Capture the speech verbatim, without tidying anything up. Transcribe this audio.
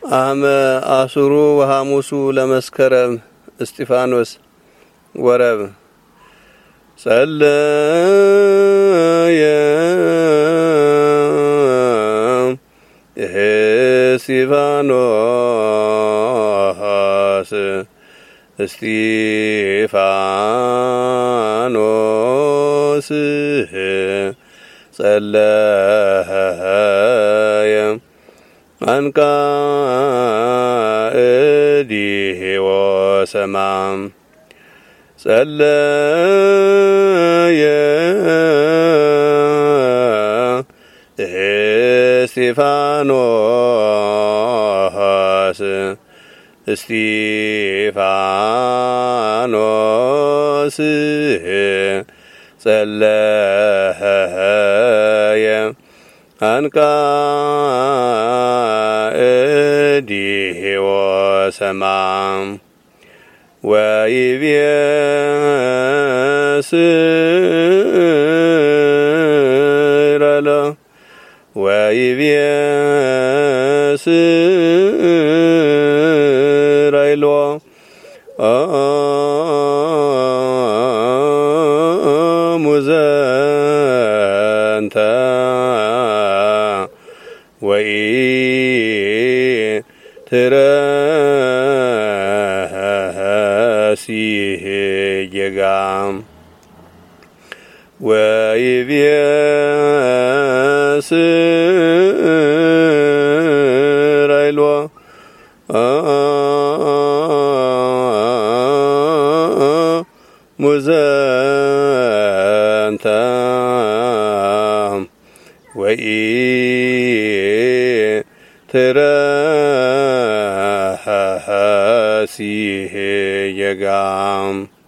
አመ አሱሩ ወሐሙሱ ለመስከረም እስጢፋኖስ ወረብ ጸለየ እስጢፋኖስ እስጢፋኖስ ጸለየ አንቃ እዲህ ወሰማም ጸለየ እስጢፋኖስ እስጢፋኖስ ጸለየ አንቃ እዲህ ወሰማም ወይቤስረለ ወይቤስረይሎ ሙዘንተ ወይ ትረሲህ የጋም ወይቤስረይሎ ሙዘንተ ወይ ትረሲህ የጋም